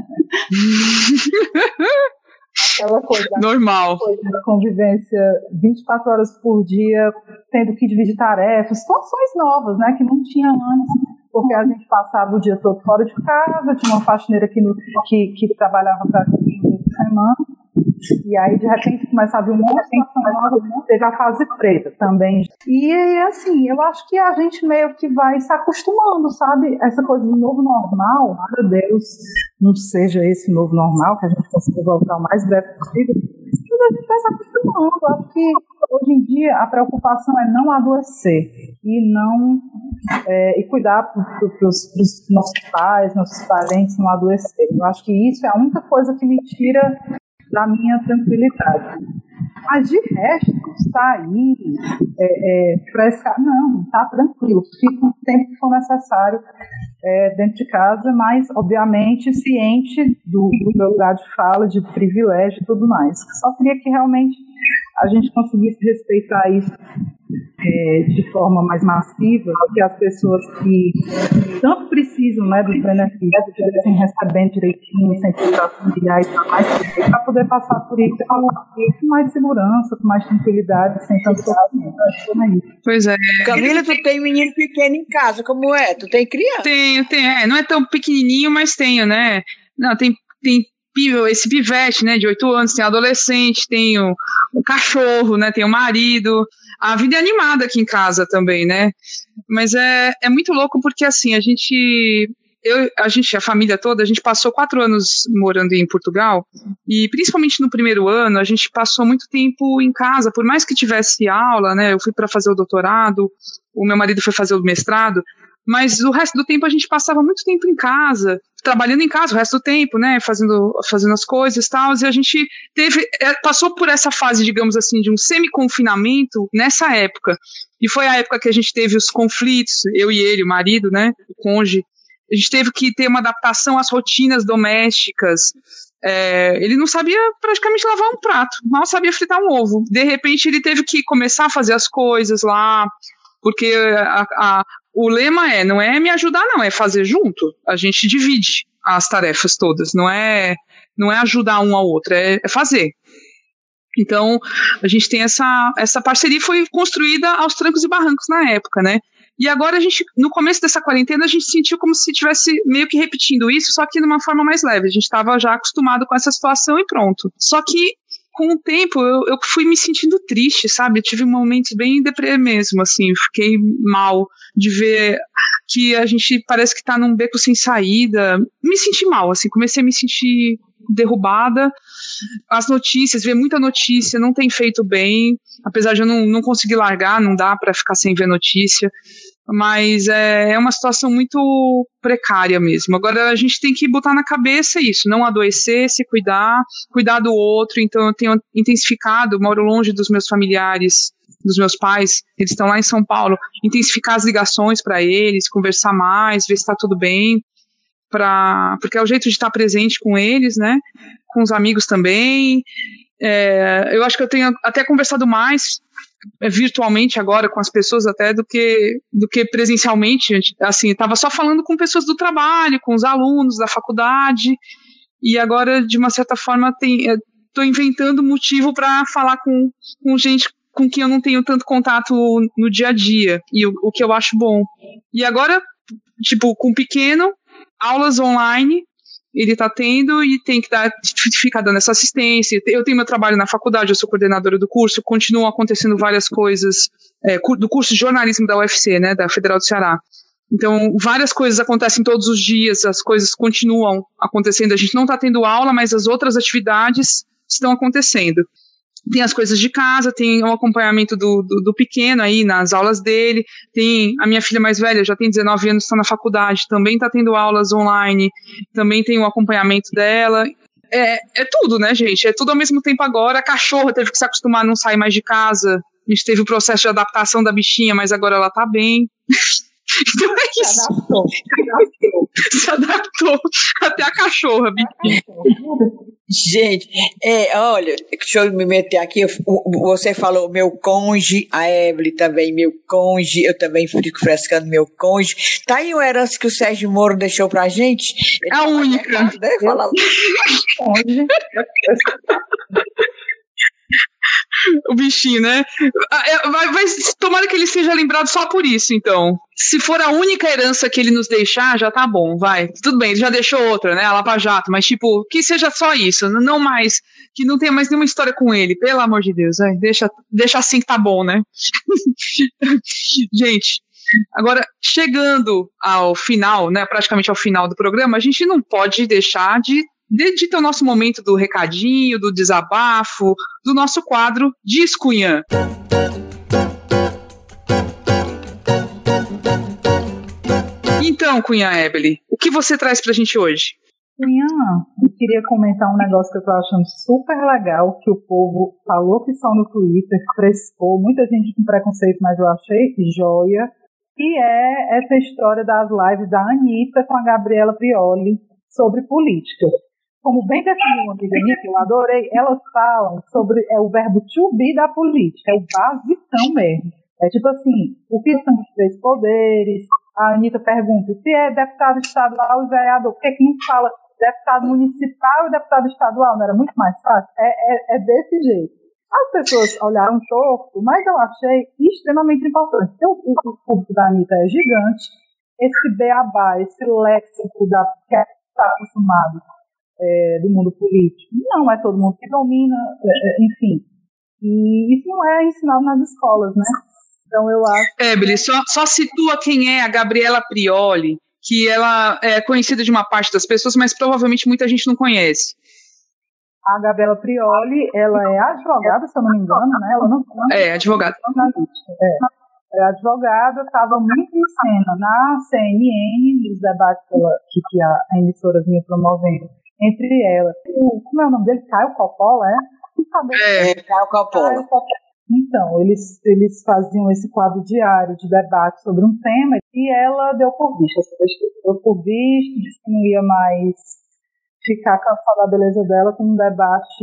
[SPEAKER 2] Aquela coisa
[SPEAKER 1] normal,
[SPEAKER 2] da convivência 24 horas por dia, tendo que dividir tarefas, situações novas, né, que não tinha antes, porque a gente passava o dia todo fora de casa, tinha uma faxineira que trabalhava para a gente por semana, e aí de repente começava a vir uma situação nova, teve a fase preta também. E assim, eu acho que a gente meio que vai se acostumando, sabe? Essa coisa do novo normal, meu Deus, não seja esse novo normal, que a gente consiga voltar o mais breve possível, mas a gente vai se acostumando. Eu acho que hoje em dia a preocupação é não adoecer e cuidar para os nossos pais, nossos parentes não adoecerem. Eu acho que isso é a única coisa que me tira da minha tranquilidade. Mas de resto, sair, frescar, não, está tranquilo. Fica o tempo que for necessário dentro de casa, mas, obviamente, ciente do meu lugar de fala, de privilégio e tudo mais. Só queria que realmente a gente conseguisse respeitar isso de forma mais massiva, que as pessoas que tanto precisam, né, dos benefícios, estivessem recebendo direitinho, sem precisar familiar e tudo mais, para poder passar por isso com mais segurança, com mais tranquilidade, sem tanto sofrimento.
[SPEAKER 1] Pois é.
[SPEAKER 3] Camila, tu tem menino pequeno em casa, como é? Tu tem criança?
[SPEAKER 1] Tenho, não é tão pequenininho, mas tenho, né? Não, tem esse pivete, né, de 8 anos, tem adolescente, tem o cachorro, né, tem o marido, a vida é animada aqui em casa também, né, mas é muito louco porque, assim, a família toda, a gente passou 4 anos morando em Portugal, e principalmente no primeiro ano, a gente passou muito tempo em casa, por mais que tivesse aula, né, eu fui para fazer o doutorado, o meu marido foi fazer o mestrado, mas o resto do tempo a gente passava muito tempo em casa, trabalhando em casa o resto do tempo, né, fazendo as coisas e tal, e a gente passou por essa fase, digamos assim, de um semi-confinamento nessa época, e foi a época que a gente teve os conflitos, eu e ele, o marido, né, o cônjuge, a gente teve que ter uma adaptação às rotinas domésticas, ele não sabia praticamente lavar um prato, mal sabia fritar um ovo, de repente ele teve que começar a fazer as coisas lá, porque o lema não é me ajudar, não, é fazer junto. A gente divide as tarefas todas, não é ajudar um ao outro, é fazer. Então, a gente tem essa parceria, foi construída aos trancos e barrancos na época, né? E agora no começo dessa quarentena, a gente sentiu como se estivesse meio que repetindo isso, só que de uma forma mais leve. A gente estava já acostumado com essa situação e pronto. Só que, com o tempo, eu fui me sentindo triste, sabe? Eu tive momentos bem deprê mesmo, assim, fiquei mal de ver que a gente parece que tá num beco sem saída. Me senti mal, assim, comecei a me sentir derrubada. As notícias, ver muita notícia, não tem feito bem, apesar de eu não conseguir largar, não dá pra ficar sem ver notícia. mas é uma situação muito precária mesmo. Agora a gente tem que botar na cabeça isso, não adoecer, se cuidar do outro. Então eu tenho intensificado, moro longe dos meus familiares, dos meus pais, eles estão lá em São Paulo, intensificar as ligações para eles, conversar mais, ver se está tudo bem, porque é o jeito de estar presente com eles, né? Com os amigos também. Eu acho que eu tenho até conversado mais virtualmente agora com as pessoas até do que presencialmente. Assim, estava só falando com pessoas do trabalho, com os alunos da faculdade, e agora, de uma certa forma, estou inventando motivo para falar com gente com quem eu não tenho tanto contato no dia a dia, e o que eu acho bom. E agora, tipo, com o pequeno, aulas online, ele está tendo e tem que ficar dando essa assistência. Eu tenho meu trabalho na faculdade, eu sou coordenadora do curso, continuam acontecendo várias coisas do curso de jornalismo da UFC, né, da Federal do Ceará. Então, várias coisas acontecem todos os dias, as coisas continuam acontecendo. A gente não está tendo aula, mas as outras atividades estão acontecendo. Tem as coisas de casa, tem o acompanhamento do pequeno aí nas aulas dele, tem a minha filha mais velha, já tem 19 anos, está na faculdade, também está tendo aulas online, também tem o acompanhamento dela. É tudo, né, gente? É tudo ao mesmo tempo agora. A cachorra teve que se acostumar a não sair mais de casa. A gente teve o processo de adaptação da bichinha, mas agora ela está bem. Então é isso. Se adaptou. Até a cachorra, bichinha.
[SPEAKER 3] Gente, olha, deixa eu me meter aqui. Você falou meu cônjuge, a Evelyn também, meu cônjuge, eu também fico frescando meu cônjuge. Tá aí uma herança que o Sérgio Moro deixou pra gente?
[SPEAKER 1] É a única. O bichinho, né? Tomara que ele seja lembrado só por isso, então. Se for a única herança que ele nos deixar, já tá bom, vai. Tudo bem, ele já deixou outra, né? A Lava Jato, mas tipo, que seja só isso, não mais, que não tenha mais nenhuma história com ele, pelo amor de Deus, deixa assim que tá bom, né? Gente, agora, chegando ao final, né, praticamente ao final do programa, a gente não pode deixar de ter o nosso momento do recadinho, do desabafo, do nosso quadro Diz Cunhã. Então, Cunhã Evelyn, o que você traz pra gente hoje?
[SPEAKER 2] Cunhã, eu queria comentar um negócio que eu tô achando super legal, que o povo falou que só no Twitter, frescou, muita gente com preconceito, mas eu achei joia, que é essa história das lives da Anitta com a Gabriela Prioli sobre política. Como bem definiu uma amiga minha, que eu adorei, elas falam sobre o verbo to be da política, é o basicão mesmo. É tipo assim, o que são os três poderes? A Anitta pergunta se é deputado estadual e vereador, por que não fala deputado municipal e deputado estadual? Não era muito mais fácil? É desse jeito. As pessoas olharam torto, mas eu achei extremamente importante. O público da Anitta é gigante, esse beabá, esse léxico que está acostumado do mundo político, não é todo mundo que domina, enfim, e isso não é ensinado nas escolas, né? Então eu acho...
[SPEAKER 1] Evelyn, só situa quem é a Gabriela Prioli, que ela é conhecida de uma parte das pessoas, mas provavelmente muita gente não conhece.
[SPEAKER 2] A Gabriela Prioli, ela é advogada, se eu não me engano, né? Ela não
[SPEAKER 1] advogada.
[SPEAKER 2] É advogada, estava muito em cena na CNN, nos debates que a emissora vinha promovendo. Entre elas, como é o nome dele? Caio Coppola,
[SPEAKER 3] Caio Coppola.
[SPEAKER 2] Então, eles faziam esse quadro diário de debate sobre um tema e ela deu por visto, disse que não ia mais ficar cansada da beleza dela com um debate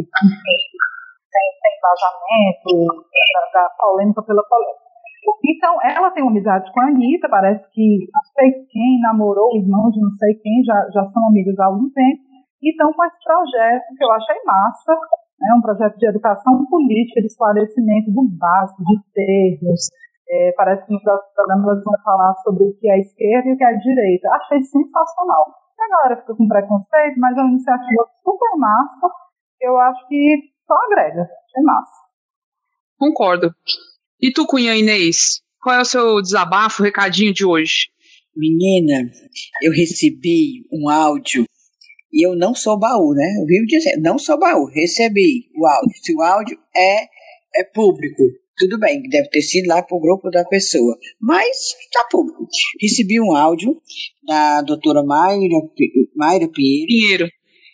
[SPEAKER 2] sem vazamento, da polêmica pela polêmica. Então, ela tem uma amizade com a Anitta, parece que não sei quem namorou o irmão de não sei quem, já são amigas há algum tempo, e estão com esse projeto que eu achei massa, né, um projeto de educação política, de esclarecimento do básico, de termos. Parece que no próximo programa elas vão falar sobre o que é a esquerda e o que é a direita. Achei sensacional. A galera fica com preconceito, mas é uma iniciativa super massa, eu acho que só agrega, achei massa.
[SPEAKER 1] Concordo. E tu, Cunhã Inês, qual é o seu desabafo, recadinho de hoje?
[SPEAKER 3] Menina, eu recebi um áudio, e eu não sou baú, né? Eu vivo dizendo, não sou baú, recebi o áudio. Se o áudio é público, Tudo bem, deve ter sido lá pro grupo da pessoa, mas tá público. Recebi um áudio da doutora Mayra Pinheiro,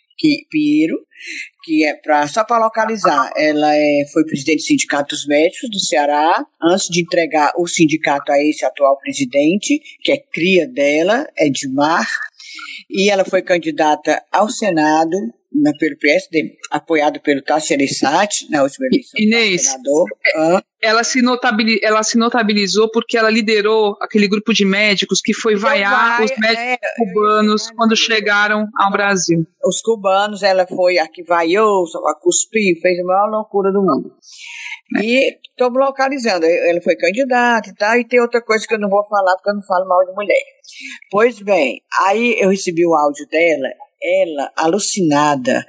[SPEAKER 3] que é só para localizar, ela foi presidente do Sindicato dos Médicos do Ceará, antes de entregar o sindicato a esse atual presidente, que é cria dela, Edmar, e ela foi candidata ao Senado pelo PSD, apoiado pelo Tasso Gereissati, na última eleição.
[SPEAKER 1] Inês,
[SPEAKER 3] senador.
[SPEAKER 1] Ela se notabilizou porque ela liderou aquele grupo de médicos que foi vaiar os médicos cubanos quando chegaram ao Brasil.
[SPEAKER 3] Os cubanos, ela foi a que vaiou, a cuspiu, fez a maior loucura do mundo. E estou localizando, ela foi candidata e tal, e tem outra coisa que eu não vou falar porque eu não falo mal de mulher. Pois bem, aí eu recebi o áudio dela, ela alucinada,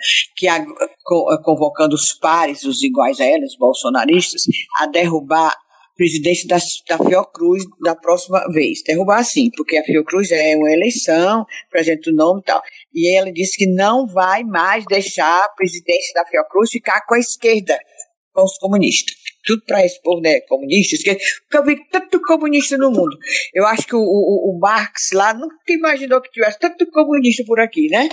[SPEAKER 3] convocando os pares, os iguais a ela, os bolsonaristas, a derrubar a presidência da Fiocruz da próxima vez. Derrubar sim, porque a Fiocruz é uma eleição, apresenta o nome e tal. E ela disse que não vai mais deixar a presidência da Fiocruz ficar com a esquerda, com os comunistas. Tudo para esse povo, né? Comunista, esquerda. Porque eu vi tanto comunista no mundo. Eu acho que o Marx lá nunca imaginou que tivesse tanto comunista por aqui, né?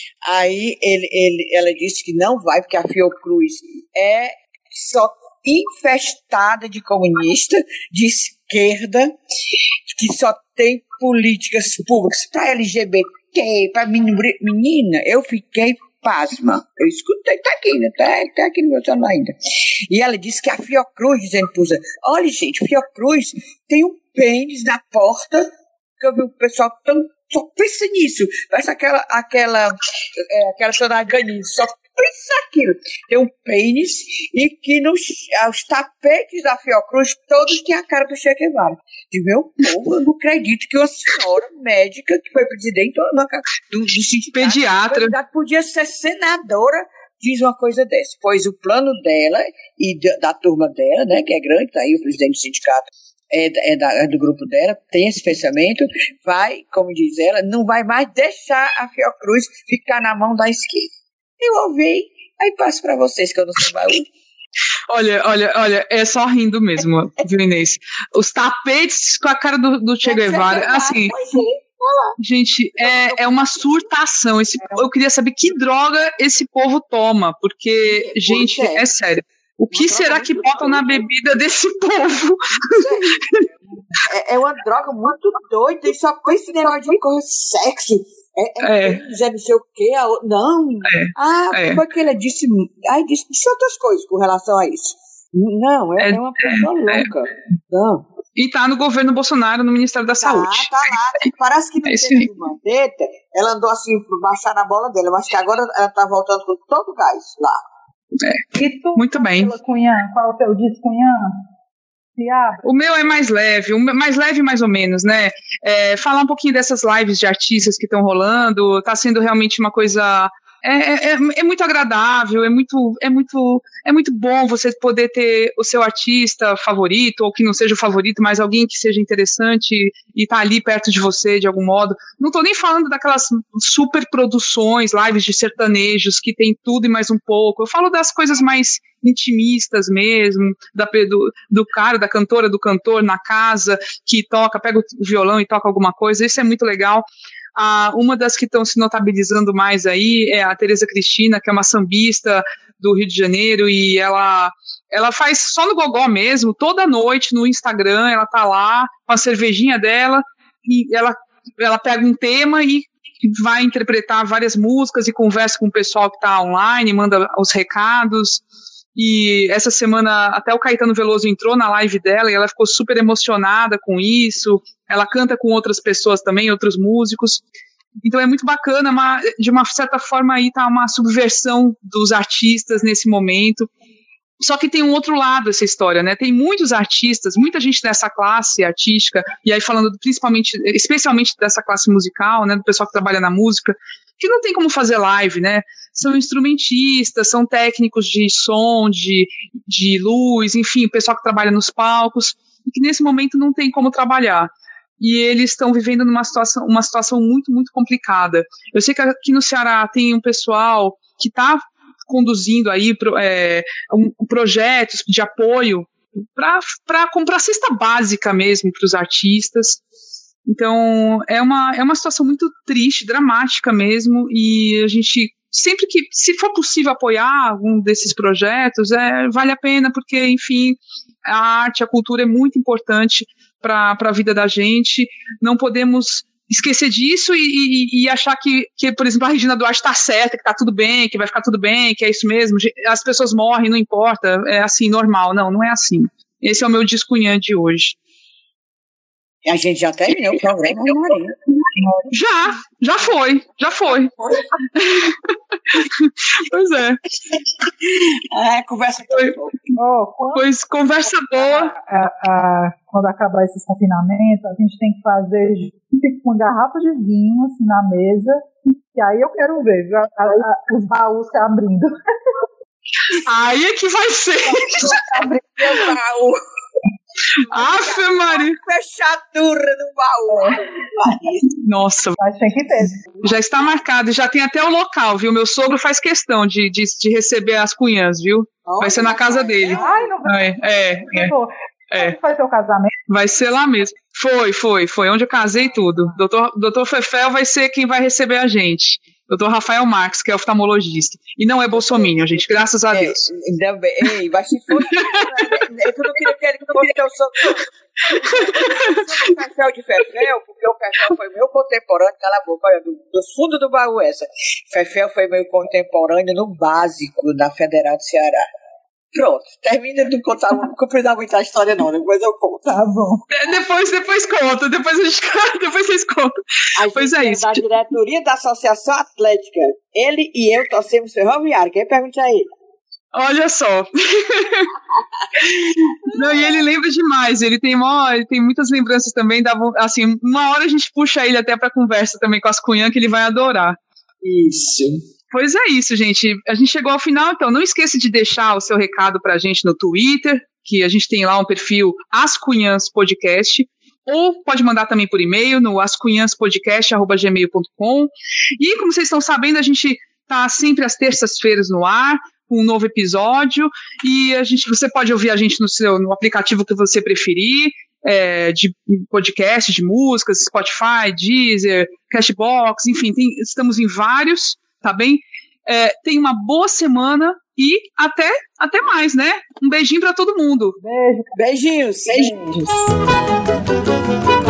[SPEAKER 3] Aí ela disse que não vai, porque a Fiocruz é só infestada de comunista, de esquerda, que só tem políticas públicas para LGBT, para menina. Eu fiquei pasma. Eu escutei, tá aqui, né? Tá aqui no meu celular ainda. E ela disse que a Fiocruz, dizendo para os... Olha, gente, Fiocruz tem um pênis na porta, que eu vi o pessoal só pensa nisso. Parece aquela sonaganice, só pensa aquilo. Tem um pênis e que os tapetes da Fiocruz todos têm a cara do Che Guevara. De meu povo, eu não acredito que uma senhora médica que foi presidente do sindicato,
[SPEAKER 1] pediatra,
[SPEAKER 3] podia ser senadora, diz uma coisa dessa. Pois o plano dela e da turma dela, né, que é grande, tá aí o presidente do sindicato, é do grupo dela, tem esse pensamento, vai, como diz ela, não vai mais deixar a Fiocruz ficar na mão da esquerda. Eu ouvi, aí passo para vocês que eu não sou baú.
[SPEAKER 1] Olha, é só rindo mesmo, viu, Inês? Os tapetes com a cara do Che Guevara, assim... Gente, é uma surtação. Eu queria saber que droga esse povo toma, porque, gente, é sério. O que será que botam na bebida desse povo?
[SPEAKER 3] É uma droga muito doida, e só com esse negócio de correr sexo. Não sei o quê. Não. Foi que ele disse. Disse outras coisas com relação a isso. Não, é uma pessoa louca. Não.
[SPEAKER 1] E tá no governo Bolsonaro, no Ministério da Saúde.
[SPEAKER 3] Tá lá. Parece que não teve Mandetta. Ela andou assim, por baixar na bola dela, mas que agora ela tá voltando com todo o gás lá.
[SPEAKER 2] E tu,
[SPEAKER 1] muito bem.
[SPEAKER 2] Cunhã, qual é o teu disco, Cunhã?
[SPEAKER 1] O meu é mais leve, mais ou menos, né? Falar um pouquinho dessas lives de artistas que estão rolando, tá sendo realmente uma coisa... É muito agradável, é muito bom você poder ter o seu artista favorito, ou que não seja o favorito, mas alguém que seja interessante e tá ali perto de você de algum modo. Não tô nem falando daquelas super produções, lives de sertanejos que tem tudo e mais um pouco. Eu falo das coisas mais intimistas mesmo, do cara, da cantora, do cantor na casa, que pega o violão e toca alguma coisa. Isso é muito legal. Uma das que estão se notabilizando mais aí é a Tereza Cristina, que é uma sambista do Rio de Janeiro, e ela faz só no gogó mesmo, toda noite no Instagram, ela tá lá com a cervejinha dela, e ela pega um tema e vai interpretar várias músicas e conversa com o pessoal que tá online, manda os recados. E essa semana até o Caetano Veloso entrou na live dela e ela ficou super emocionada com isso. Ela canta com outras pessoas também, outros músicos. Então é muito bacana, de uma certa forma aí tá uma subversão dos artistas nesse momento. Só que tem um outro lado essa história, né? Tem muitos artistas, muita gente dessa classe artística, e aí falando especialmente dessa classe musical, né? Do pessoal que trabalha na música, que não tem como fazer live, né? São instrumentistas, são técnicos de som, de luz, enfim, o pessoal que trabalha nos palcos, e que nesse momento não tem como trabalhar. E eles estão vivendo uma situação muito, muito complicada. Eu sei que aqui no Ceará tem um pessoal que está conduzindo aí projetos de apoio para comprar cesta básica mesmo para os artistas. Então, é uma situação muito triste, dramática mesmo, e a gente, sempre que, se for possível apoiar algum desses projetos, vale a pena, porque, enfim, a arte, a cultura é muito importante para a vida da gente. Não podemos esquecer disso e achar que, por exemplo, a Regina Duarte está certa, que está tudo bem, que vai ficar tudo bem, que é isso mesmo, as pessoas morrem, não importa, é assim, normal. Não é assim. Esse é o meu Discunhã de hoje.
[SPEAKER 3] A gente já terminou o programa, Maria?
[SPEAKER 1] Já foi. Pois é.
[SPEAKER 3] Conversa boa.
[SPEAKER 1] Pois, conversa boa.
[SPEAKER 2] Quando acabar esses confinamentos, a gente tem que fazer uma garrafa de vinho assim na mesa, e aí eu quero ver os baús se abrindo.
[SPEAKER 1] Aí é que vai ser.
[SPEAKER 3] Abrindo o baú.
[SPEAKER 1] Afe Maria.
[SPEAKER 3] Fechadura do baú.
[SPEAKER 1] Nossa.
[SPEAKER 2] Mas tem que ter.
[SPEAKER 1] Já está marcado, já tem até o local, viu? Meu sogro faz questão de receber as cunhãs, viu? Vai ser na casa dele.
[SPEAKER 2] Ai, não vai. Onde foi seu casamento?
[SPEAKER 1] Vai ser lá mesmo. Foi onde eu casei tudo. Doutor Fefel vai ser quem vai receber a gente. Dr. Rafael Marques, que é oftalmologista. E não é bolsominion, gente, graças a Deus.
[SPEAKER 3] Ainda bem. Ei, mas se fosse... eu não queria que ele fosse teu sogro. Fefel de Fefel, porque o Fefel foi meu contemporâneo, cala a boca, olha, do fundo do baú essa. Fefel foi meu contemporâneo no básico da Federal do Ceará. Pronto, termina de contar, não compreender muito a história não, depois eu conto.
[SPEAKER 2] Tá bom.
[SPEAKER 1] Depois conta, depois vocês contam.
[SPEAKER 3] Pois é isso. Da diretoria da Associação Atlética, ele e eu torcemos Ferroviário, quem pergunta aí?
[SPEAKER 1] Olha só. Não, e ele lembra demais, ele tem muitas lembranças também, assim, uma hora a gente puxa ele até pra conversa também com as cunhãs, que ele vai adorar.
[SPEAKER 3] Isso.
[SPEAKER 1] Pois é isso, gente. A gente chegou ao final, então não esqueça de deixar o seu recado pra gente no Twitter, que a gente tem lá um perfil As Cunhãs Podcast, ou pode mandar também por e-mail no ascunhaspodcast@gmail.com. E como vocês estão sabendo, a gente tá sempre às terças-feiras no ar, com um novo episódio, e você pode ouvir a gente no aplicativo que você preferir, de podcast, de músicas, Spotify, Deezer, Cashbox, enfim, estamos em vários. Tá bem? Tenha uma boa semana e até mais, né? Um beijinho pra todo mundo.
[SPEAKER 3] Beijinhos.
[SPEAKER 2] Beijinhos.